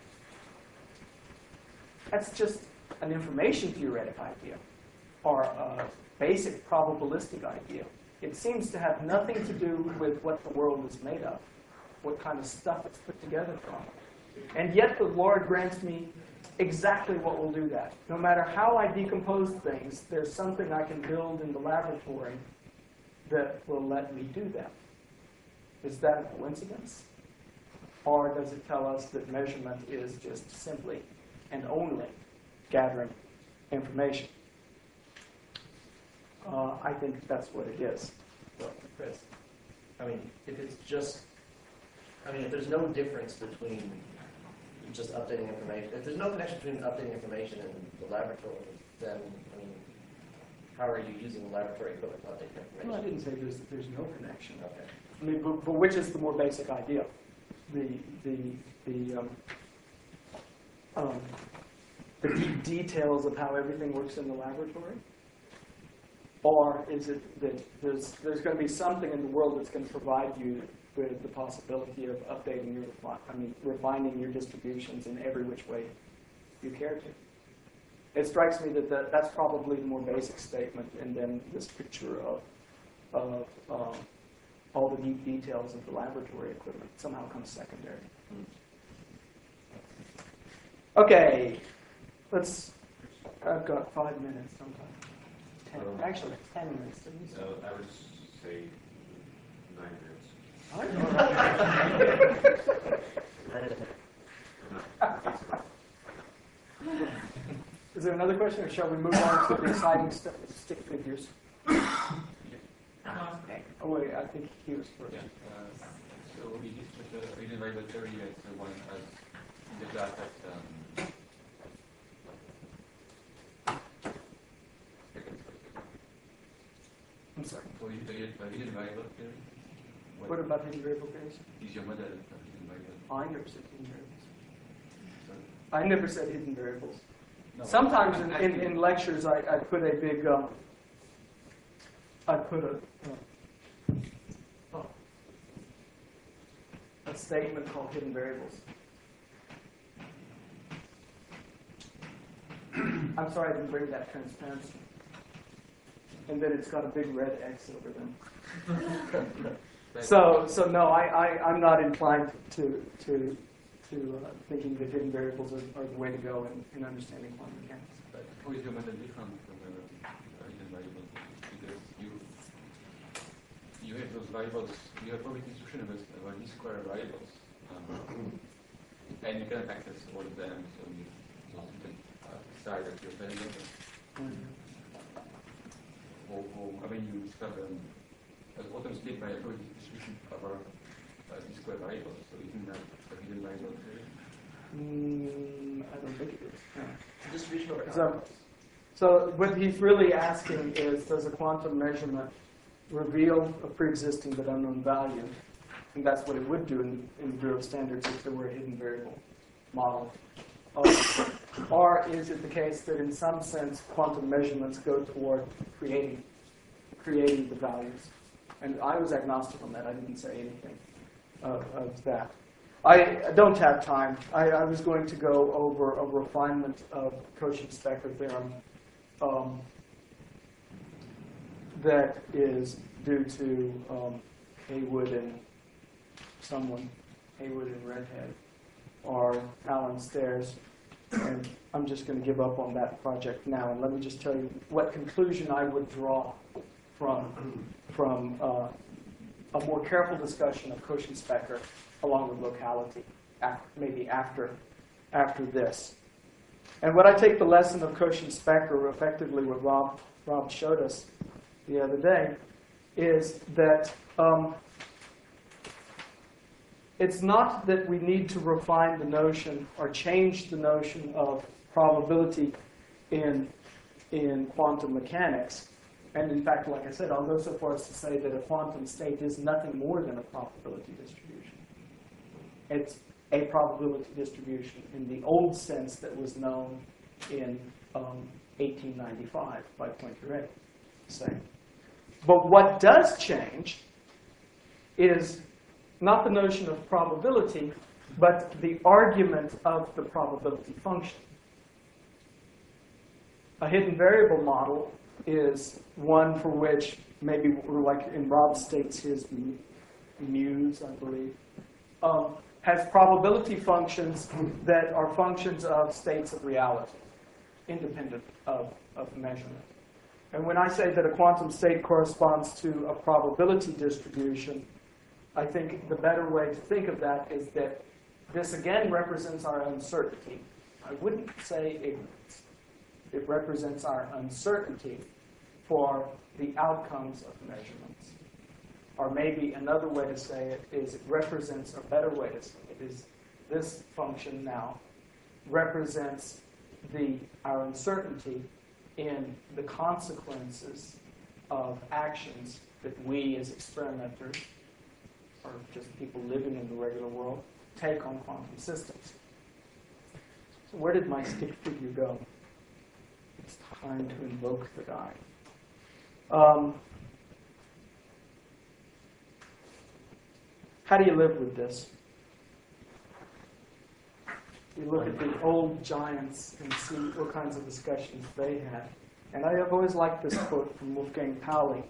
That's just an information theoretic idea, or a basic probabilistic idea. It seems to have nothing to do with what the world is made of, what kind of stuff it's put together from. And yet the Lord grants me exactly what will do that. No matter how I decompose things, there's something I can build in the laboratory that will let me do that. Is that a coincidence? Or does it tell us that measurement is just simply and only gathering information? I think that's what it is. Well, Chris, I mean, if it's just, I mean, if there's no difference between just updating information, if there's no connection between updating information and the laboratory, then, I mean, how are you using the laboratory equipment to update information? Well, I didn't say there's no connection. Okay. I mean, but which is the more basic idea? The deep details of how everything works in the laboratory? Or is it that there's going to be something in the world that's going to provide you with the possibility of updating your, refining your distributions in every which way you care to? It strikes me that that's probably the more basic statement, and then this picture of all the deep details of the laboratory equipment somehow comes secondary. Okay, I've got 5 minutes sometime. 10, actually 10 minutes. So I would say 9 minutes. Is there another question, or shall we move on to the exciting stuff, stick figures? Oh wait, I think he was first. Yeah. So we did with the reading regulatory as the one as the class that I'm sorry. so you did hidden variable theory. What about hidden variable theories? Is your model of hidden variable? I never said hidden variables. Sorry? I never said hidden variables. No, Sometimes I'm in asking- lectures I put a big, a statement called hidden variables. I'm sorry I didn't bring that transparency. And then it's got a big red X over them. So no, I'm not inclined to thinking that hidden variables are the way to go in understanding quantum mechanics. But how is your model different from hidden variables? Because you have those variables, you have probability distribution about these square variables, and you can access all of them, so you can decide that you're variable. Or I mean, you discover an quantum state by a probability distribution over these square variables, so isn't that a hidden variable theory? I don't think it is. No. Distribution over So what he's really asking is, does a quantum measurement reveal a pre-existing but unknown value? And that's what it would do in Bureau of Standards if there were a hidden variable model. Or is it the case that in some sense quantum measurements go toward creating the values? And I was agnostic on that. I didn't say anything of that. I don't have time. I was going to go over a refinement of Cauchy-Specker theorem that is due to Haywood and Redhead, or Alan Stairs. And I'm just going to give up on that project now. And let me just tell you what conclusion I would draw from a more careful discussion of Cauchy-Specker along with locality, maybe after this. And what I take the lesson of Cauchy-Specker, effectively what Rob showed us the other day, is that it's not that we need to refine the notion or change the notion of probability in quantum mechanics. And in fact, like I said, I'll go so far as to say that a quantum state is nothing more than a probability distribution. It's a probability distribution in the old sense that was known in 1895 by Poincaré, say. But what does change is not the notion of probability, but the argument of the probability function. A hidden variable model is one for which maybe, like in Rob states his muse, I believe, has probability functions that are functions of states of reality, independent of measurement. And when I say that a quantum state corresponds to a probability distribution, I think the better way to think of that is that this again represents our uncertainty. I wouldn't say ignorance. It represents our uncertainty for the outcomes of measurements. Or maybe another way to say it is it represents, a better way to say it is this function now represents our uncertainty in the consequences of actions that we as experimenters, or just people living in the regular world, take on quantum systems. So where did my stick figure go? It's time to invoke the guy. How do you live with this? You look at the old giants and see what kinds of discussions they had. And I have always liked this quote from Wolfgang Pauli.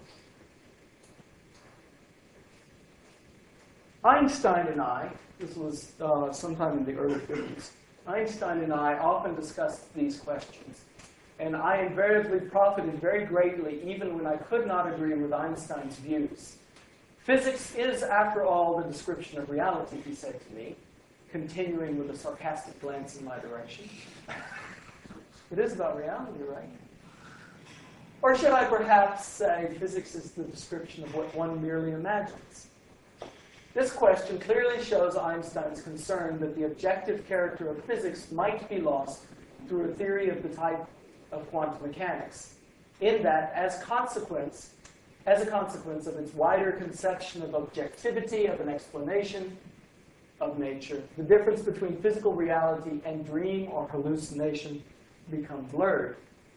Einstein and I, this was sometime in the early 50s, Einstein and I often discussed these questions. And I invariably profited very greatly even when I could not agree with Einstein's views. Physics is, after all, the description of reality, he said to me, continuing with a sarcastic glance in my direction. It is about reality, right? Or should I perhaps say physics is the description of what one merely imagines? This question clearly shows Einstein's concern that the objective character of physics might be lost through a theory of the type of quantum mechanics, in that, as a consequence of its wider conception of objectivity of an explanation of nature, the difference between physical reality and dream or hallucination become blurred.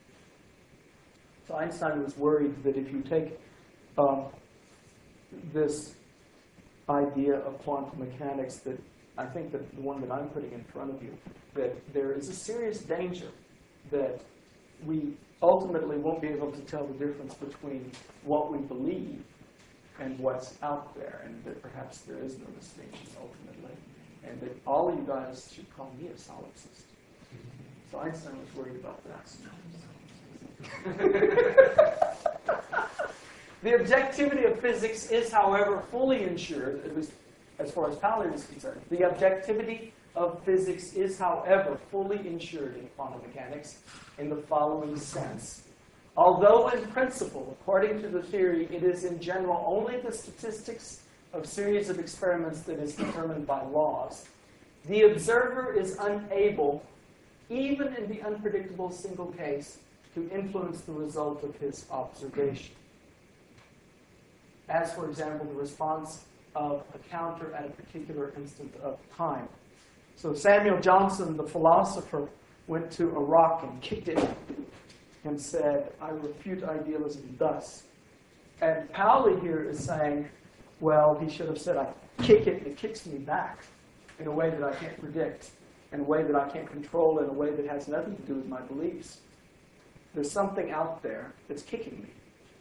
So Einstein was worried that if you take this idea of quantum mechanics, that I think that the one that I'm putting in front of you, that there is a serious danger that we ultimately won't be able to tell the difference between what we believe and what's out there, and that perhaps there is no distinction ultimately, and that all of you guys should call me a solipsist. So Einstein was worried about that. The objectivity of physics is, however, fully ensured, at least as far as Pauli is concerned. The objectivity of physics is, however, fully ensured in quantum mechanics in the following sense. Although in principle, according to the theory, it is in general only the statistics of series of experiments that is determined by laws, the observer is unable, even in the unpredictable single case, to influence the result of his observation. As, for example, the response of a counter at a particular instant of time. So Samuel Johnson, the philosopher, went to a rock and kicked it and said, I refute idealism thus. And Pauli here is saying, well, he should have said, I kick it and it kicks me back in a way that I can't predict, in a way that I can't control, in a way that has nothing to do with my beliefs. There's something out there that's kicking me.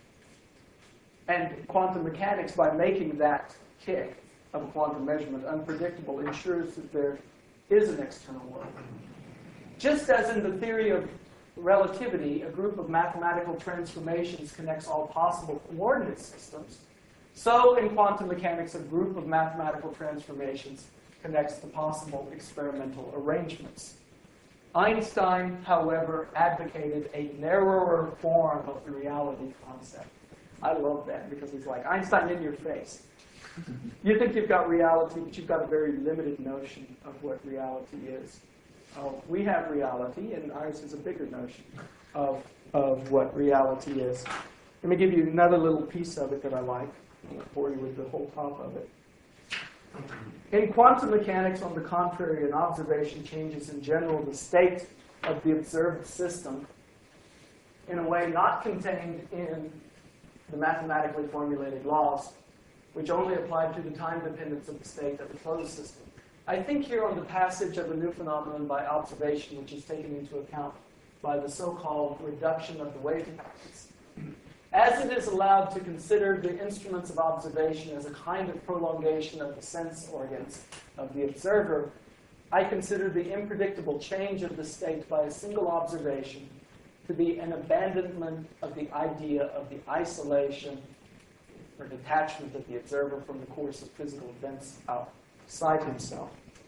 And quantum mechanics, by making that kick of a quantum measurement unpredictable, ensures that there is an external world. Just as in the theory of relativity, a group of mathematical transformations connects all possible coordinate systems, so in quantum mechanics, a group of mathematical transformations connects the possible experimental arrangements. Einstein, however, advocated a narrower form of the reality concept. I love that because he's like, Einstein in your face. You think you've got reality, but you've got a very limited notion of what reality is. We have reality, and ours is a bigger notion of what reality is. Let me give you another little piece of it that I like. I won't bore you with the whole top of it. In quantum mechanics, on the contrary, an observation changes in general the state of the observed system in a way not contained in the mathematically formulated laws, which only applied to the time dependence of the state of the closed system. I think here on the passage of a new phenomenon by observation, which is taken into account by the so-called reduction of the wave patterns. As it is allowed to consider the instruments of observation as a kind of prolongation of the sense organs of the observer, I consider the unpredictable change of the state by a single observation to be an abandonment of the idea of the isolation or detachment of the observer from the course of physical events outside himself.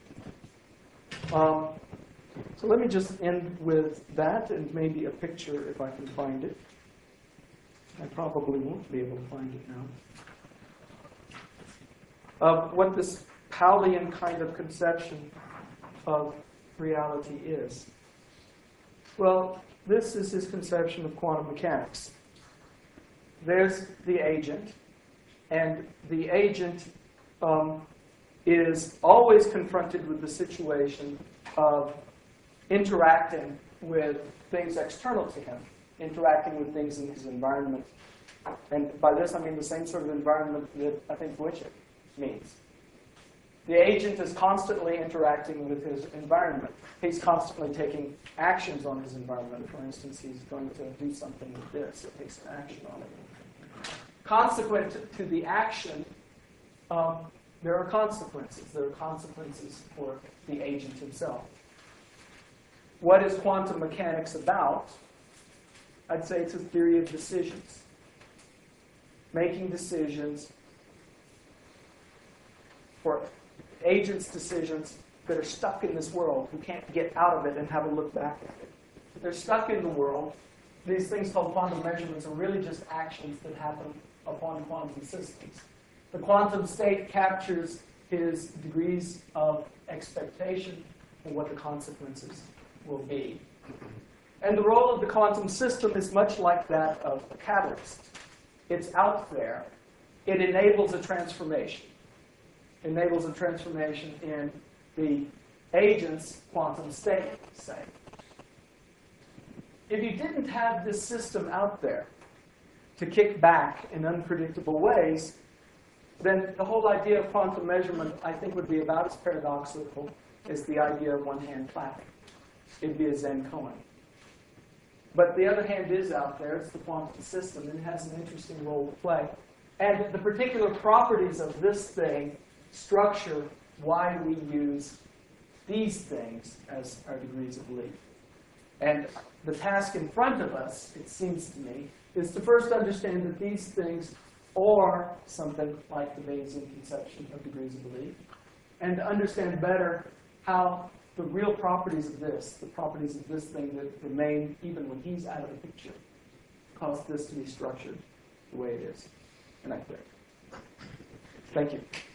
So let me just end with that and maybe a picture if I can find it. I probably won't be able to find it now. Of what this Paulian kind of conception of reality is. Well, this is his conception of quantum mechanics. There's the agent, and the agent is always confronted with the situation of interacting with things external to him, interacting with things in his environment. And by this I mean the same sort of environment that I think Wojciech means. The agent is constantly interacting with his environment. He's constantly taking actions on his environment. For instance, he's going to do something with this. It takes an action on it. Consequent to the action, there are consequences. There are consequences for the agent himself. What is quantum mechanics about? I'd say it's a theory of decisions. Making decisions for agents' decisions that are stuck in this world, who can't get out of it and have a look back at it. They're stuck in the world. These things called quantum measurements are really just actions that happen upon quantum systems. The quantum state captures his degrees of expectation and what the consequences will be. And the role of the quantum system is much like that of a catalyst. It's out there. It enables a transformation. Enables a transformation in the agent's quantum state, say. If you didn't have this system out there to kick back in unpredictable ways, then the whole idea of quantum measurement, I think, would be about as paradoxical as the idea of one hand clapping. It'd be a Zen koan. But the other hand is out there. It's the quantum system, and it has an interesting role to play. And the particular properties of this thing structure why we use these things as our degrees of belief. And the task in front of us, it seems to me, is to first understand that these things are something like the Bayesian conception of degrees of belief, and to understand better how the real properties of this, the properties of this thing that remain even when he's out of the picture, cause this to be structured the way it is. And I quit. Thank you.